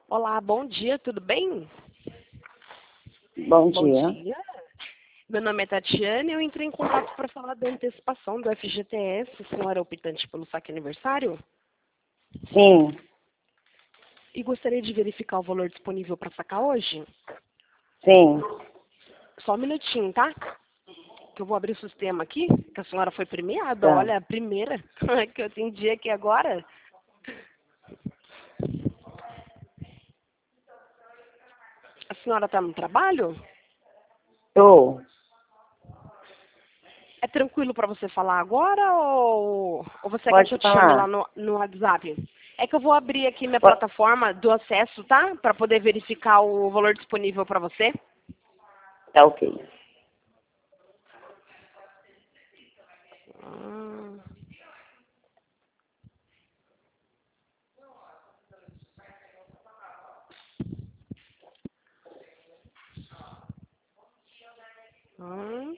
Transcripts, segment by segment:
Olá, bom dia, tudo bem? Bom Bom dia. dia. Meu nome é Tatiane e eu entrei em contato para falar da antecipação do FGTS. A senhora é optante pelo saque aniversário? Sim, E gostaria de verificar o valor disponível para sacar hoje? sim. Só um minutinho, tá? Que eu vou abrir o sistema aqui, que a senhora foi premiada. Tá. Olha, a primeira que eu atendi aqui agora. A senhora está no trabalho? Tô. É tranquilo para você falar agora ou você quer que Pode eu te chame lá falar. no WhatsApp? É que eu vou abrir aqui minha Po- plataforma do acesso, tá? Para poder verificar o valor disponível para você. Tá ok. Hum. Hum.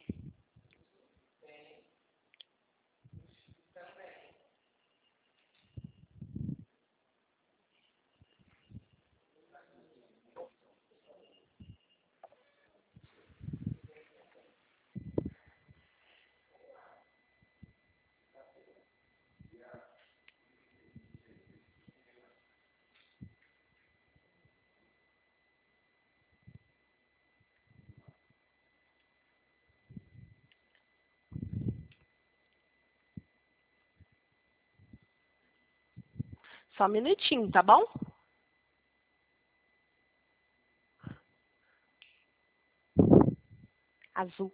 Só um minutinho, tá bom? Azul.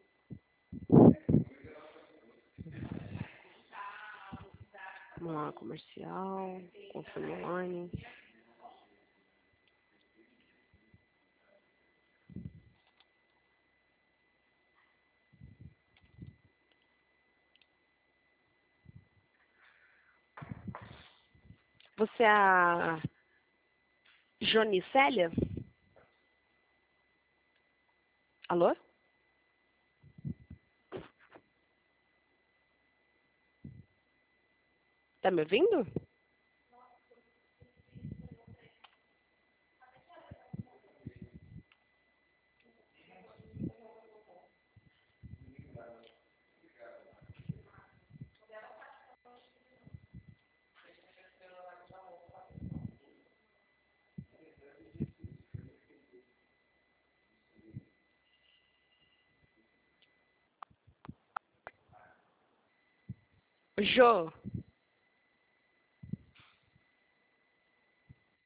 Vamos lá, comercial, consumo online. Você é a Jonicélia? Alô? Tá me ouvindo? Jô?